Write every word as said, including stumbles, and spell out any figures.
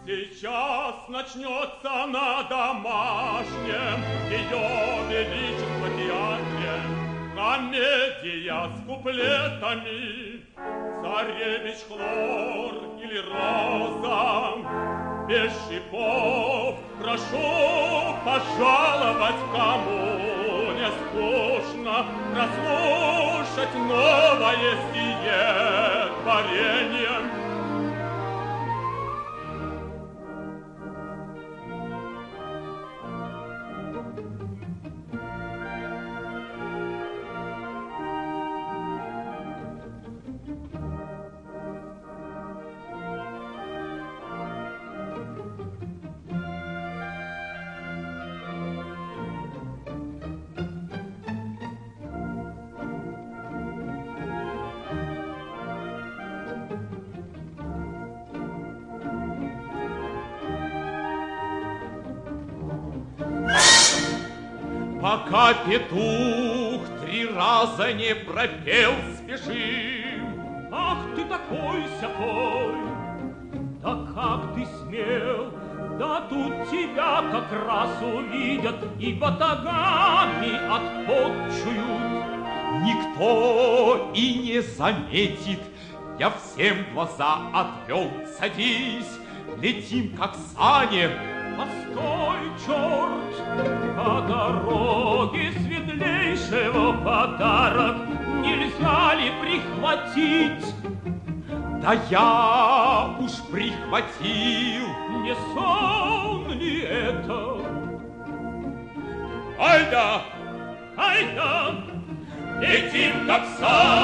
Сейчас начнется на домашнем Ее Величество театре комедия с куплетами. Царевич Хлор или Роза, без шипов, прошу пожаловать, кому не скучно прослушать новое сие творение. Пока петух три раза не пропел, спешим. Ах ты такой-сякой, да как ты смел, да тут тебя как раз увидят и батагами отпотчуют. Никто и не заметит, я всем глаза отвел. Садись, летим как сани. Постой, черт, по дороге светлейшего подарок нельзя ли прихватить? Да я уж прихватил. Не сон ли это? Айда, айда, летим как сани.